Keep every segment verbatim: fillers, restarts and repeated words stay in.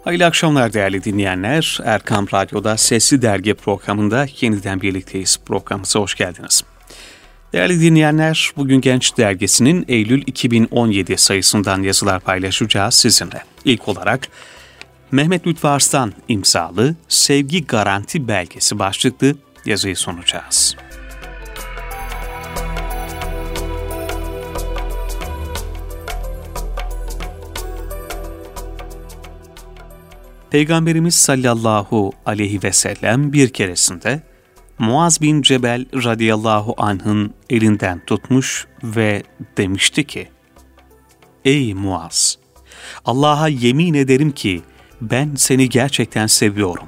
Hayırlı akşamlar değerli dinleyenler. Erkam Radyo'da Sesli Dergi programında yeniden birlikteyiz. Programımıza hoş geldiniz. Değerli dinleyenler, bugün Genç Dergisi'nin Eylül iki bin on yedi sayısından yazılar paylaşacağız sizinle. İlk olarak Mehmet Lütfü Arslan imzalı Sevgi Garanti Belgesi başlıklı yazıyı sunacağız. Peygamberimiz sallallahu aleyhi ve sellem bir keresinde Muaz bin Cebel radıyallahu anh'ın elinden tutmuş ve demişti ki, "Ey Muaz, Allah'a yemin ederim ki ben seni gerçekten seviyorum."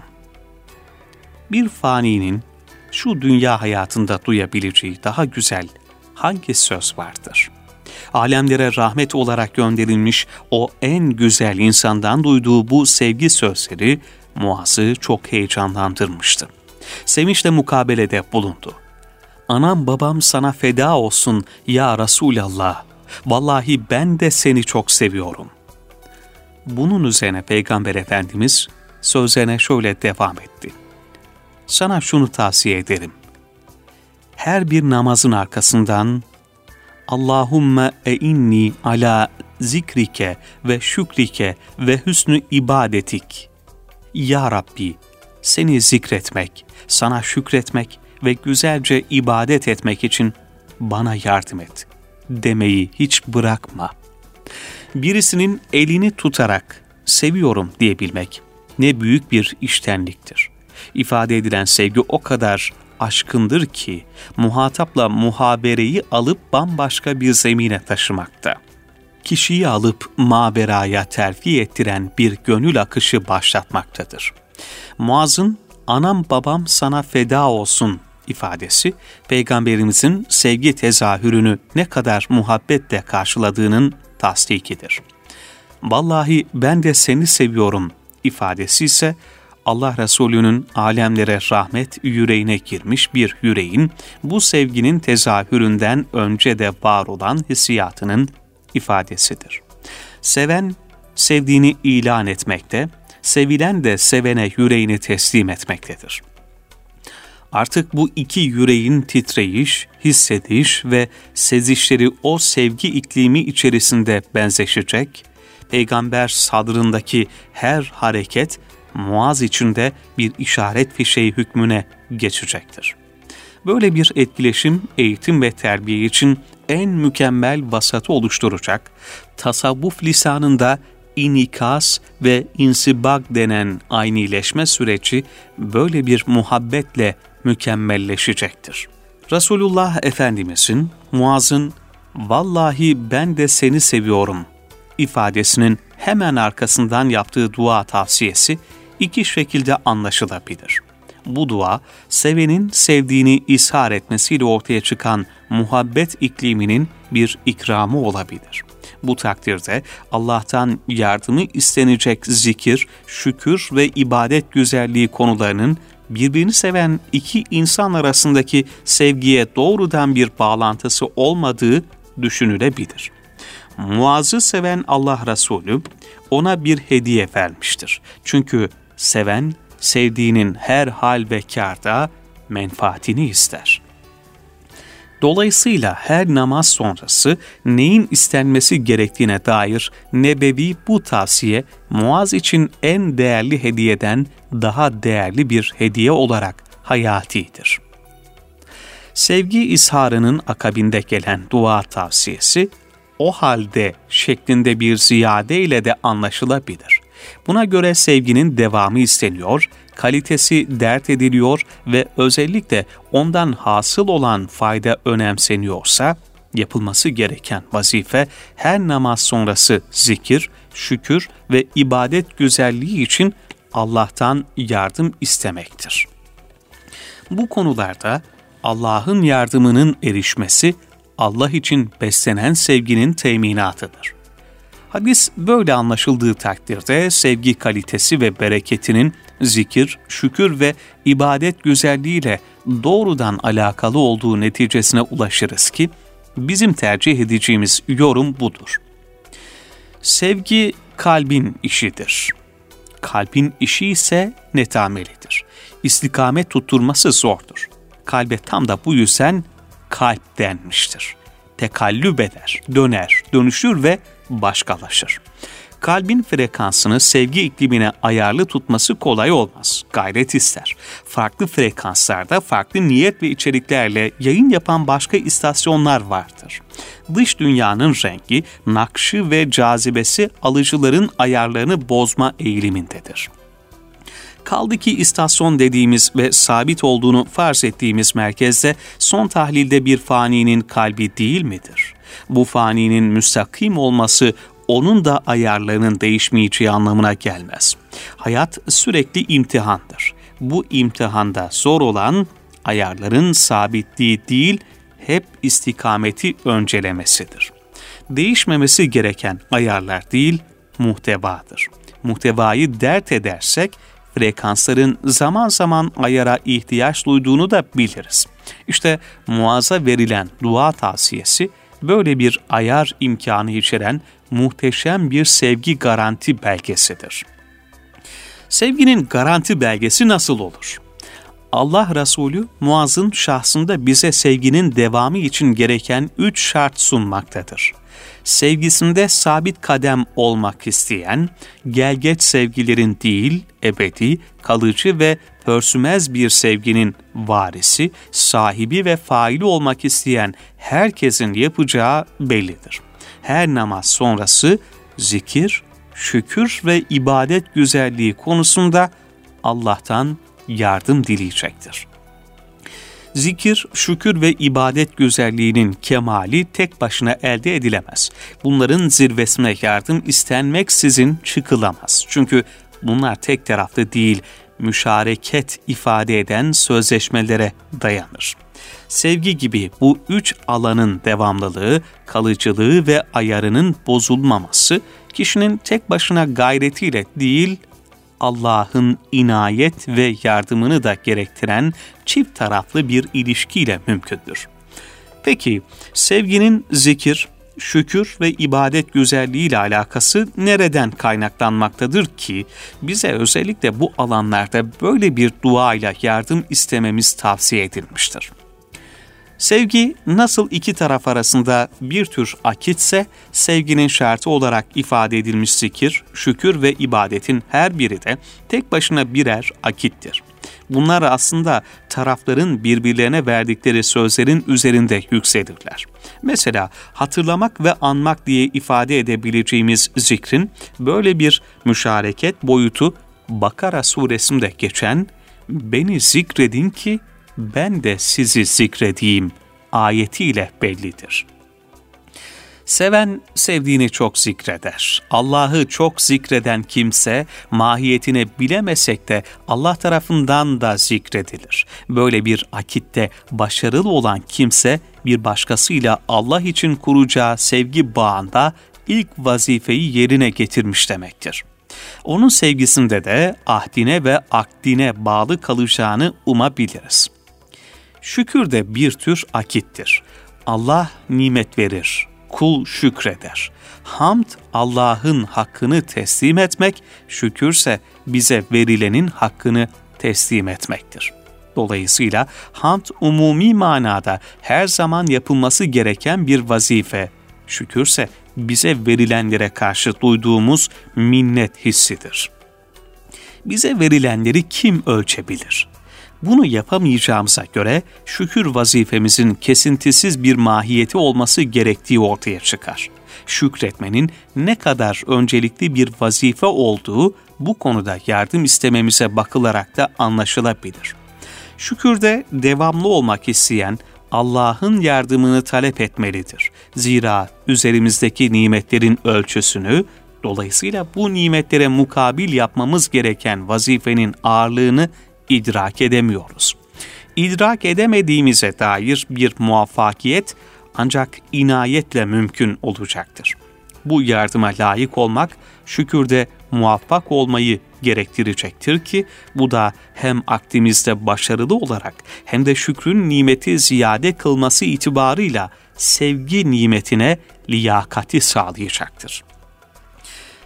Bir faninin şu dünya hayatında duyabileceği daha güzel hangi söz vardır? Alemlere rahmet olarak gönderilmiş o en güzel insandan duyduğu bu sevgi sözleri Muaz'ı çok heyecanlandırmıştı. Sevinçle mukabelede bulundu. "Anam babam sana feda olsun ya Resulallah. Vallahi ben de seni çok seviyorum." Bunun üzerine Peygamber Efendimiz sözlerine şöyle devam etti. "Sana şunu tavsiye ederim. Her bir namazın arkasından Allahümme e'inni ala zikrike ve şükrike ve hüsnü ibadetik. Ya Rabbi, seni zikretmek, sana şükretmek ve güzelce ibadet etmek için bana yardım et demeyi hiç bırakma." Birisinin elini tutarak seviyorum diyebilmek ne büyük bir içtenliktir. İfade edilen sevgi o kadar aşkındır ki muhatapla muhabereyi alıp bambaşka bir zemine taşımakta. Kişiyi alıp maberaya terfi ettiren bir gönül akışı başlatmaktadır. Muaz'ın "Anam babam sana feda olsun" ifadesi, Peygamberimizin sevgi tezahürünü ne kadar muhabbetle karşıladığının tasdikidir. "Vallahi ben de seni seviyorum" ifadesi ise Allah Resulü'nün alemlere rahmet yüreğine girmiş bir yüreğin bu sevginin tezahüründen önce de var olan hissiyatının ifadesidir. Seven, sevdiğini ilan etmekte, sevilen de sevene yüreğini teslim etmektedir. Artık bu iki yüreğin titreyiş, hissediş ve sezişleri o sevgi iklimi içerisinde benzeşecek, Peygamber sadrındaki her hareket, Muaz için de bir işaret fişeği hükmüne geçecektir. Böyle bir etkileşim eğitim ve terbiye için en mükemmel vasatı oluşturacak, tasavvuf lisanında inikas ve insibak denen aynileşme süreci böyle bir muhabbetle mükemmelleşecektir. Resulullah Efendimizin Muaz'ın "Vallahi ben de seni seviyorum" ifadesinin hemen arkasından yaptığı dua tavsiyesi iki şekilde anlaşılabilir. Bu dua, sevenin sevdiğini ishar etmesiyle ortaya çıkan muhabbet ikliminin bir ikramı olabilir. Bu takdirde Allah'tan yardımı istenecek zikir, şükür ve ibadet güzelliği konularının birbirini seven iki insan arasındaki sevgiye doğrudan bir bağlantısı olmadığı düşünülebilir. Muaz'ı seven Allah Resulü ona bir hediye vermiştir. Çünkü seven, sevdiğinin her hal ve kârda menfaatini ister. Dolayısıyla her namaz sonrası neyin istenmesi gerektiğine dair nebevi bu tavsiye, Muaz için en değerli hediyeden daha değerli bir hediye olarak hayatidir. Sevgi izharının akabinde gelen dua tavsiyesi, "O halde" şeklinde bir ziyade ile de anlaşılabilir. Buna göre sevginin devamı isteniyor, kalitesi dert ediliyor ve özellikle ondan hasıl olan fayda önemseniyorsa, yapılması gereken vazife her namaz sonrası zikir, şükür ve ibadet güzelliği için Allah'tan yardım istemektir. Bu konularda Allah'ın yardımının erişmesi, Allah için beslenen sevginin teminatıdır. Hadis böyle anlaşıldığı takdirde sevgi kalitesi ve bereketinin zikir, şükür ve ibadet güzelliğiyle doğrudan alakalı olduğu neticesine ulaşırız ki, bizim tercih edeceğimiz yorum budur. Sevgi kalbin işidir. Kalbin işi ise netamelidir. İstikamet tutturması zordur. Kalbe tam da bu yüzden kalp denmiştir. Tekallüp eder, döner, dönüşür ve başkalaşır. Kalbin frekansını sevgi iklimine ayarlı tutması kolay olmaz. Gayret ister. Farklı frekanslarda farklı niyet ve içeriklerle yayın yapan başka istasyonlar vardır. Dış dünyanın rengi, nakşı ve cazibesi alıcıların ayarlarını bozma eğilimindedir. Kaldı ki istasyon dediğimiz ve sabit olduğunu farz ettiğimiz merkezde son tahlilde bir faninin kalbi değil midir? Bu faninin müstakim olması onun da ayarlarının değişmeyeceği anlamına gelmez. Hayat sürekli imtihandır. Bu imtihanda zor olan ayarların sabitliği değil, hep istikameti öncelemesidir. Değişmemesi gereken ayarlar değil, muhtevadır. Muhtevayı dert edersek, frekansların zaman zaman ayara ihtiyaç duyduğunu da biliriz. İşte Muaz'a verilen dua tavsiyesi, böyle bir ayar imkanı içeren muhteşem bir sevgi garanti belgesidir. Sevginin garanti belgesi nasıl olur? Allah Resulü Muaz'ın şahsında bize sevginin devamı için gereken üç şart sunmaktadır. Sevgisinde sabit kadem olmak isteyen, gelgeç sevgilerin değil, ebedi, kalıcı ve pörsümez bir sevginin varisi, sahibi ve faili olmak isteyen herkesin yapacağı bellidir. Her namaz sonrası zikir, şükür ve ibadet güzelliği konusunda Allah'tan yardım dileyecektir. Zikir, şükür ve ibadet güzelliğinin kemali tek başına elde edilemez. Bunların zirvesine yardım istenmeksizin çıkılamaz. Çünkü bunlar tek taraflı değil, müşareket ifade eden sözleşmelere dayanır. Sevgi gibi bu üç alanın devamlılığı, kalıcılığı ve ayarının bozulmaması, kişinin tek başına gayretiyle değil, Allah'ın inayet ve yardımını da gerektiren çift taraflı bir ilişkiyle mümkündür. Peki, sevginin zikir, şükür ve ibadet güzelliğiyle alakası nereden kaynaklanmaktadır ki bize özellikle bu alanlarda böyle bir duayla yardım istememiz tavsiye edilmiştir? Sevgi nasıl iki taraf arasında bir tür akitse, sevginin şartı olarak ifade edilmiş zikir, şükür ve ibadetin her biri de tek başına birer akittir. Bunlar aslında tarafların birbirlerine verdikleri sözlerin üzerinde yükselirler. Mesela hatırlamak ve anmak diye ifade edebileceğimiz zikrin böyle bir müşareket boyutu Bakara suresinde geçen "Beni zikredin ki ben de sizi zikredeyim" ayetiyle bellidir. Seven sevdiğini çok zikreder. Allah'ı çok zikreden kimse mahiyetini bilemesek de Allah tarafından da zikredilir. Böyle bir akitte başarılı olan kimse bir başkasıyla Allah için kuracağı sevgi bağında ilk vazifeyi yerine getirmiş demektir. Onun sevgisinde de ahdine ve akdine bağlı kalacağını umabiliriz. Şükür de bir tür akittir. Allah nimet verir, kul şükreder. Hamd Allah'ın hakkını teslim etmek, şükürse bize verilenin hakkını teslim etmektir. Dolayısıyla hamd umumi manada her zaman yapılması gereken bir vazife, şükürse bize verilenlere karşı duyduğumuz minnet hissidir. Bize verilenleri kim ölçebilir? Bunu yapamayacağımıza göre şükür vazifemizin kesintisiz bir mahiyeti olması gerektiği ortaya çıkar. Şükretmenin ne kadar öncelikli bir vazife olduğu bu konuda yardım istememize bakılarak da anlaşılabilir. Şükürde devamlı olmak isteyen Allah'ın yardımını talep etmelidir. Zira üzerimizdeki nimetlerin ölçüsünü, dolayısıyla bu nimetlere mukabil yapmamız gereken vazifenin ağırlığını idrak edemiyoruz. İdrak edemediğimize dair bir muvaffakiyet ancak inayetle mümkün olacaktır. Bu yardıma layık olmak, şükürde muvaffak olmayı gerektirecektir ki, bu da hem akdimizde başarılı olarak hem de şükrün nimeti ziyade kılması itibarıyla sevgi nimetine liyakati sağlayacaktır.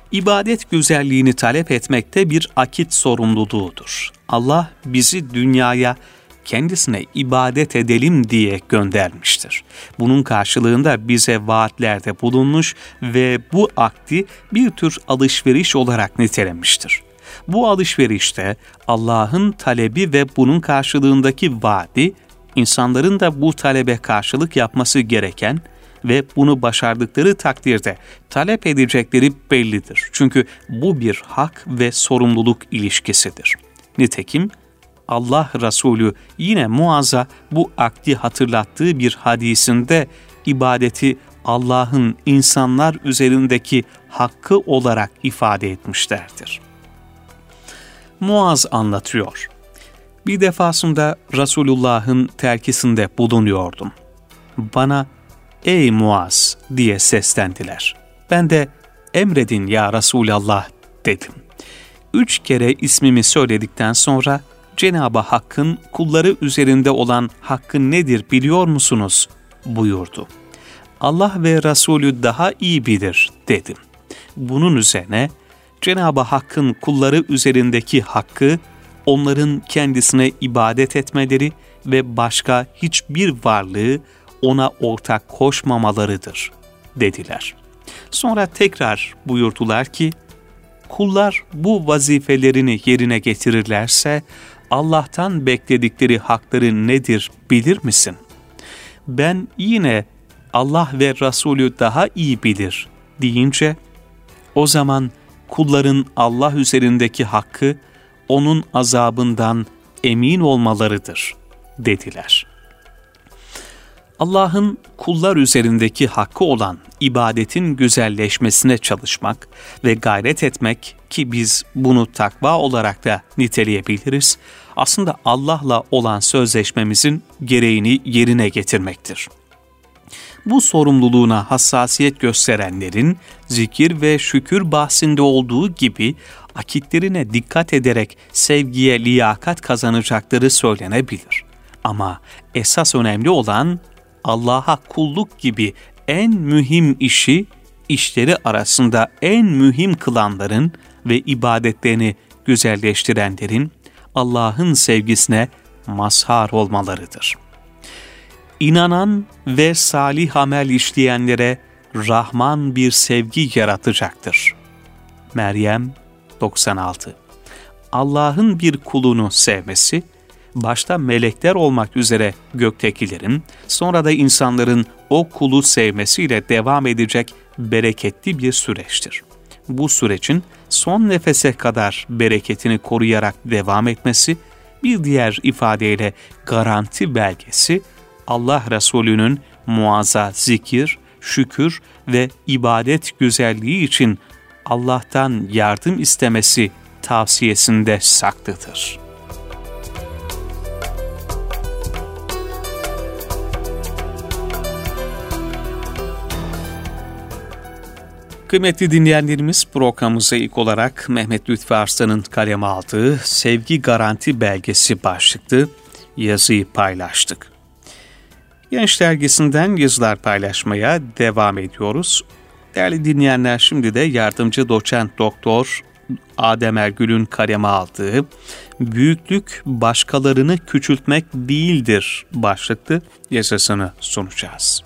İbadet güzelliğini talep etmekte bir akit sorumluluğudur. Allah bizi dünyaya kendisine ibadet edelim diye göndermiştir. Bunun karşılığında bize vaatlerde bulunmuş ve bu akdi bir tür alışveriş olarak nitelemiştir. Bu alışverişte Allah'ın talebi ve bunun karşılığındaki vaadi, insanların da bu talebe karşılık yapması gereken ve bunu başardıkları takdirde talep edecekleri bellidir. Çünkü bu bir hak ve sorumluluk ilişkisidir. Nitekim Allah Resulü yine Muaz'a bu akdi hatırlattığı bir hadisinde ibadeti Allah'ın insanlar üzerindeki hakkı olarak ifade etmişlerdir. Muaz anlatıyor. Bir defasında Resulullah'ın terkisinde bulunuyordum. Bana "Ey Muaz" diye seslendiler. Ben de "Emredin ya Resulallah" dedim. Üç kere ismimi söyledikten sonra Cenab-ı Hakk'ın kulları üzerinde olan hakkı nedir biliyor musunuz? Buyurdu. Allah ve Resulü daha iyi bilir dedim. Bunun üzerine Cenab-ı Hakk'ın kulları üzerindeki hakkı, onların kendisine ibadet etmeleri ve başka hiçbir varlığı ona ortak koşmamalarıdır dediler. Sonra tekrar buyurdular ki, kullar bu vazifelerini yerine getirirlerse Allah'tan bekledikleri hakları nedir bilir misin? Ben yine Allah ve Resulü daha iyi bilir deyince, o zaman kulların Allah üzerindeki hakkı onun azabından emin olmalarıdır dediler. Allah'ın kullar üzerindeki hakkı olan ibadetin güzelleşmesine çalışmak ve gayret etmek ki biz bunu takva olarak da niteleyebiliriz, aslında Allah'la olan sözleşmemizin gereğini yerine getirmektir. Bu sorumluluğuna hassasiyet gösterenlerin zikir ve şükür bahsinde olduğu gibi akitlerine dikkat ederek sevgiye liyakat kazanacakları söylenebilir. Ama esas önemli olan Allah'a kulluk gibi en mühim işi, işleri arasında en mühim kılanların ve ibadetlerini güzelleştirenlerin Allah'ın sevgisine mazhar olmalarıdır. İnanan ve salih amel işleyenlere Rahman bir sevgi yaratacaktır. Meryem doksan altı. Allah'ın bir kulunu sevmesi, başta melekler olmak üzere göktekilerin, sonra da insanların o kulu sevmesiyle devam edecek bereketli bir süreçtir. Bu sürecin son nefese kadar bereketini koruyarak devam etmesi, bir diğer ifadeyle garanti belgesi, Allah Resulü'nün Muaz'a zikir, şükür ve ibadet güzelliği için Allah'tan yardım istemesi tavsiyesinde saklıdır. Kıymetli dinleyenlerimiz, programımıza ilk olarak Mehmet Lütfi Arslan'ın kaleme aldığı Sevgi Garanti Belgesi başlıklı yazıyı paylaştık. Genç Dergisi'nden yazılar paylaşmaya devam ediyoruz. Değerli dinleyenler, şimdi de yardımcı doçent doktor Adem Ergül'ün kaleme aldığı Büyüklük Başkalarını Küçültmek Değildir başlıklı yazısını sunacağız.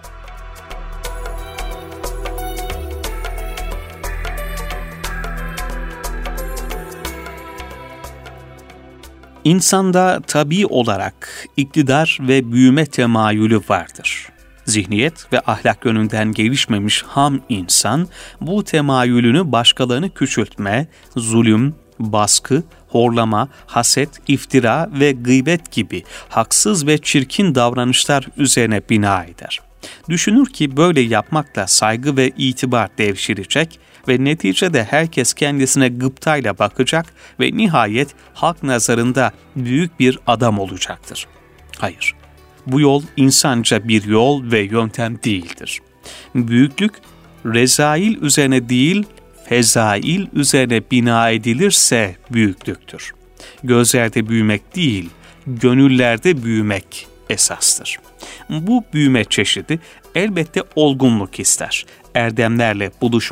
İnsanda tabii olarak iktidar ve büyüme temayülü vardır. Zihniyet ve ahlak yönünden gelişmemiş ham insan, bu temayülünü başkalarını küçültme, zulüm, baskı, horlama, haset, iftira ve gıybet gibi haksız ve çirkin davranışlar üzerine bina eder. Düşünür ki böyle yapmakla saygı ve itibar devşirecek ve neticede herkes kendisine gıptayla bakacak ve nihayet halk nazarında büyük bir adam olacaktır. Hayır, bu yol insanca bir yol ve yöntem değildir. Büyüklük, rezail üzerine değil, fezail üzerine bina edilirse büyüklüktür. Gözlerde büyümek değil, gönüllerde büyümek esastır. Bu büyüme çeşidi elbette olgunluk ister. Erdemlerle buluşmuş,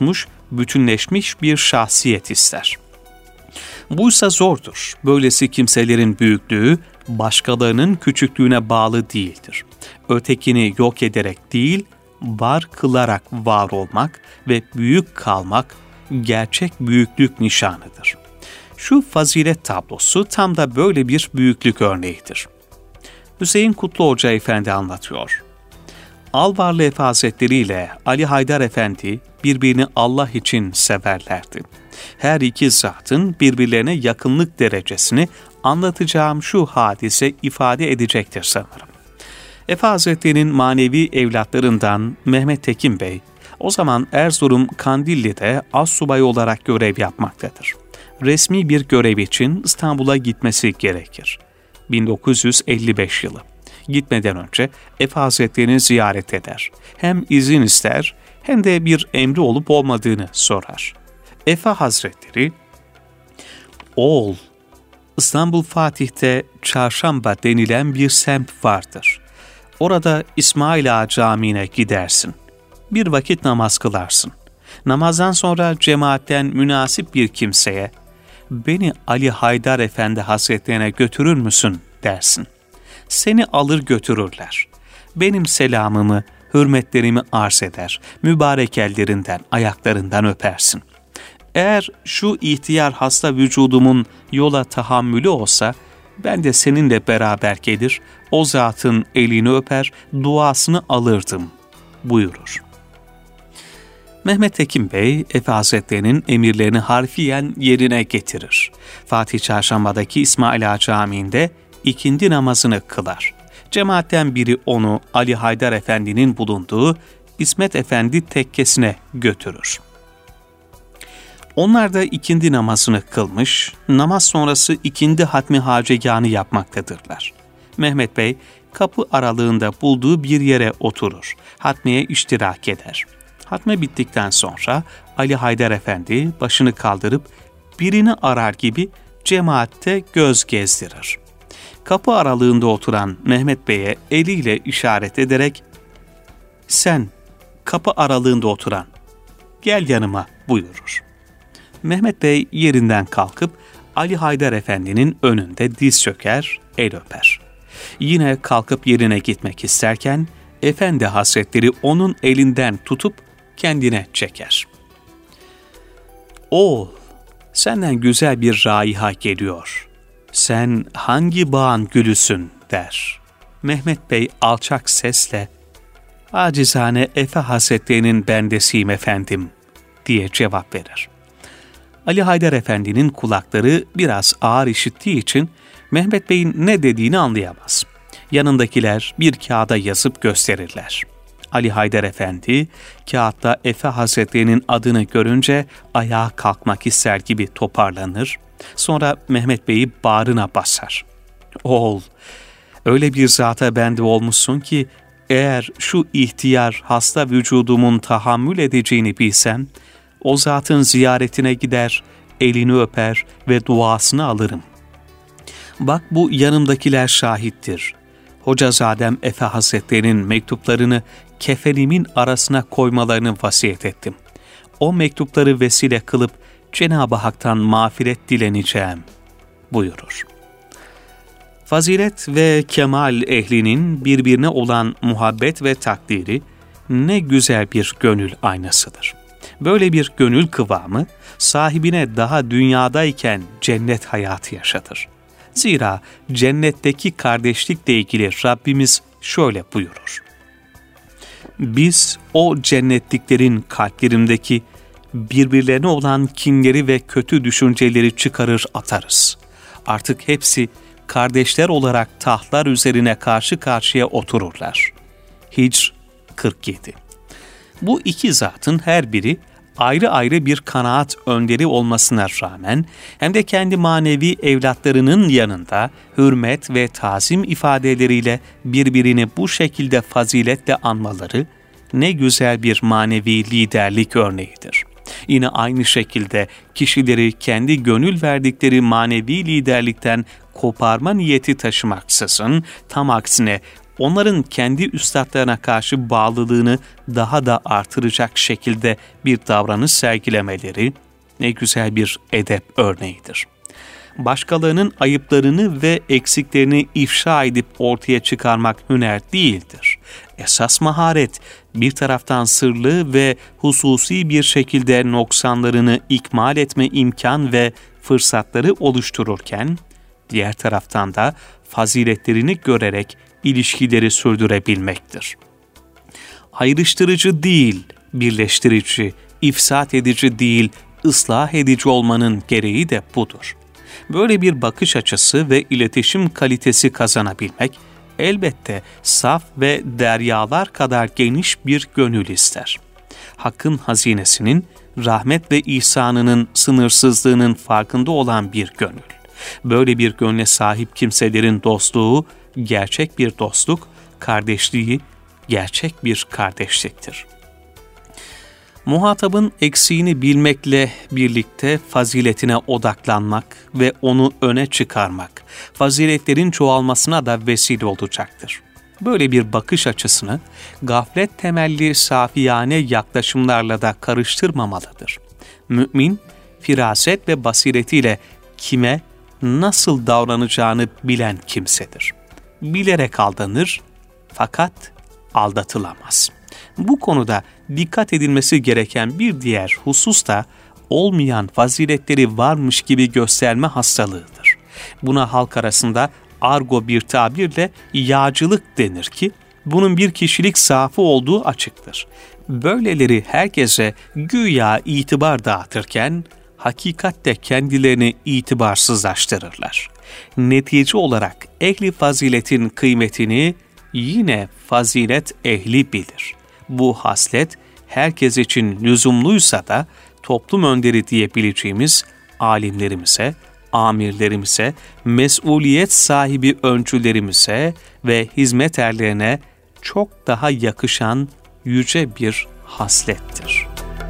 bütünleşmiş bir şahsiyet ister. Buysa zordur. Böylesi kimselerin büyüklüğü başkalarının küçüklüğüne bağlı değildir. Ötekini yok ederek değil, var kılarak var olmak ve büyük kalmak gerçek büyüklük nişanıdır. Şu fazilet tablosu tam da böyle bir büyüklük örneğidir. Hüseyin Kutlu Hoca Efendi anlatıyor. Alvarlı Efe Hazretleri ile Ali Haydar Efendi birbirini Allah için severlerdi. Her iki zatın birbirlerine yakınlık derecesini anlatacağım şu hadise ifade edecektir sanırım. Efe Hazretleri'nin manevi evlatlarından Mehmet Tekin Bey, o zaman Erzurum Kandilli'de astsubay olarak görev yapmaktadır. Resmi bir görev için İstanbul'a gitmesi gerekir. bin dokuz yüz elli beş yılı. Gitmeden önce Efe Hazretleri'ni ziyaret eder. Hem izin ister hem de bir emri olup olmadığını sorar. Efe Hazretleri, "Oğul, İstanbul Fatih'te Çarşamba denilen bir semt vardır. Orada İsmail Ağa Camii'ne gidersin. Bir vakit namaz kılarsın. Namazdan sonra cemaatten münasip bir kimseye, beni Ali Haydar Efendi Hazretlerine götürür müsün dersin. Seni alır götürürler. Benim selamımı, hürmetlerimi arz eder. Mübarek ellerinden, ayaklarından öpersin. Eğer şu ihtiyar hasta vücudumun yola tahammülü olsa, ben de seninle beraber gelir, o zatın elini öper, duasını alırdım," buyurur. Mehmet Tekin Bey, Efe Hazretleri'nin emirlerini harfiyen yerine getirir. Fatih Çarşamba'daki İsmail Ağa Camii'nde ikindi namazını kılar. Cemaatten biri onu Ali Haydar Efendi'nin bulunduğu İsmet Efendi tekkesine götürür. Onlar da ikindi namazını kılmış, namaz sonrası ikindi hatmi hacegâhını yapmaktadırlar. Mehmet Bey, kapı aralığında bulduğu bir yere oturur, hatmeye iştirak eder. Hatme bittikten sonra Ali Haydar Efendi başını kaldırıp birini arar gibi cemaatte göz gezdirir. Kapı aralığında oturan Mehmet Bey'e eliyle işaret ederek, "Sen, kapı aralığında oturan, gel yanıma," buyurur. Mehmet Bey yerinden kalkıp Ali Haydar Efendi'nin önünde diz çöker, el öper. Yine kalkıp yerine gitmek isterken Efendi Hazretleri onun elinden tutup kendine çeker. "Oğul, senden güzel bir raiha geliyor. Sen hangi bağın gülüsün?" der. Mehmet Bey alçak sesle, "Acizane Efe Hazretleri'nin bendesiyim efendim," diye cevap verir. Ali Haydar Efendi'nin kulakları biraz ağır işittiği için Mehmet Bey'in ne dediğini anlayamaz. Yanındakiler bir kağıda yazıp gösterirler. Ali Haydar Efendi, kağıtta Efe Hazretleri'nin adını görünce ayağa kalkmak ister gibi toparlanır. Sonra Mehmet Bey'i bağrına basar. "Oğul, öyle bir zata bende olmuşsun ki, eğer şu ihtiyar hasta vücudumun tahammül edeceğini bilsem, o zatın ziyaretine gider, elini öper ve duasını alırım. Bak bu yanımdakiler şahittir. Hocazadem Efe Hazretleri'nin mektuplarını kefenimin arasına koymalarını vasiyet ettim. O mektupları vesile kılıp Cenab-ı Hak'tan mağfiret dileneceğim," buyurur. Fazilet ve kemal ehlinin birbirine olan muhabbet ve takdiri ne güzel bir gönül aynasıdır. Böyle bir gönül kıvamı sahibine daha dünyadayken cennet hayatı yaşatır. Zira cennetteki kardeşlikle ilgili Rabbimiz şöyle buyurur: "Biz o cennetliklerin kalplerindeki birbirlerine olan kinleri ve kötü düşünceleri çıkarır atarız. Artık hepsi kardeşler olarak tahtlar üzerine karşı karşıya otururlar." Hicr kırk yedi. Bu iki zatın her biri ayrı ayrı bir kanaat önderi olmasına rağmen hem de kendi manevi evlatlarının yanında hürmet ve tazim ifadeleriyle birbirini bu şekilde faziletle anmaları ne güzel bir manevi liderlik örneğidir. Yine aynı şekilde kişileri kendi gönül verdikleri manevi liderlikten koparma niyeti taşımaksızın, tam aksine onların kendi üstadlarına karşı bağlılığını daha da artıracak şekilde bir davranış sergilemeleri ne güzel bir edep örneğidir. Başkalarının ayıplarını ve eksiklerini ifşa edip ortaya çıkarmak hüner değildir. Esas maharet, bir taraftan sırlı ve hususi bir şekilde noksanlarını ikmal etme imkan ve fırsatları oluştururken, diğer taraftan da faziletlerini görerek ilişkileri sürdürebilmektir. Ayrıştırıcı değil, birleştirici, ifsat edici değil, ıslah edici olmanın gereği de budur. Böyle bir bakış açısı ve iletişim kalitesi kazanabilmek, elbette saf ve deryalar kadar geniş bir gönül ister. Hakkın hazinesinin, rahmet ve ihsanının sınırsızlığının farkında olan bir gönül. Böyle bir gönle sahip kimselerin dostluğu, gerçek bir dostluk, kardeşliği, gerçek bir kardeşliktir. Muhatabın eksiğini bilmekle birlikte faziletine odaklanmak ve onu öne çıkarmak, faziletlerin çoğalmasına da vesile olacaktır. Böyle bir bakış açısını gaflet temelli safiyane yaklaşımlarla da karıştırmamalıdır. Mümin, firaset ve basiretiyle kime, nasıl davranacağını bilen kimsedir. Bilerek aldanır fakat aldatılamaz. Bu konuda dikkat edilmesi gereken bir diğer husus da olmayan faziletleri varmış gibi gösterme hastalığıdır. Buna halk arasında argo bir tabirle yağcılık denir ki bunun bir kişilik zaafı olduğu açıktır. Böyleleri herkese güya itibar dağıtırken hakikatte kendilerini itibarsızlaştırırlar. Netice olarak ehli faziletin kıymetini yine fazilet ehli bilir. Bu haslet herkes için lüzumluysa da toplum önderi diyebileceğimiz alimlerimize, amirlerimize, mesuliyet sahibi öncülerimize ve hizmet erlerine çok daha yakışan yüce bir haslettir.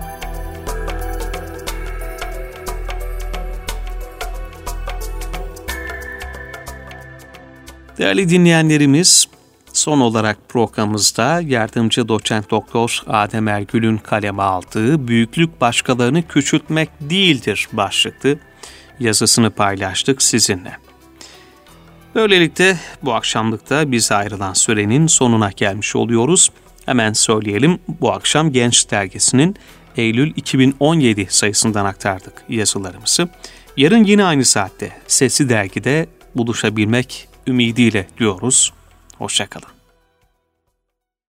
Değerli dinleyenlerimiz, son olarak programımızda yardımcı doçent doktor Adem Ergül'ün kaleme aldığı "Büyüklük başkalarını küçültmek değildir" başlıklı yazısını paylaştık sizinle. Böylelikle bu akşamlıkta bize ayrılan sürenin sonuna gelmiş oluyoruz. Hemen söyleyelim, bu akşam Genç Dergisi'nin Eylül iki bin on yedi sayısından aktardık yazılarımızı. Yarın yine aynı saatte Sesli Dergi'de buluşabilmek ümidiyle diyoruz. Hoşça kalın.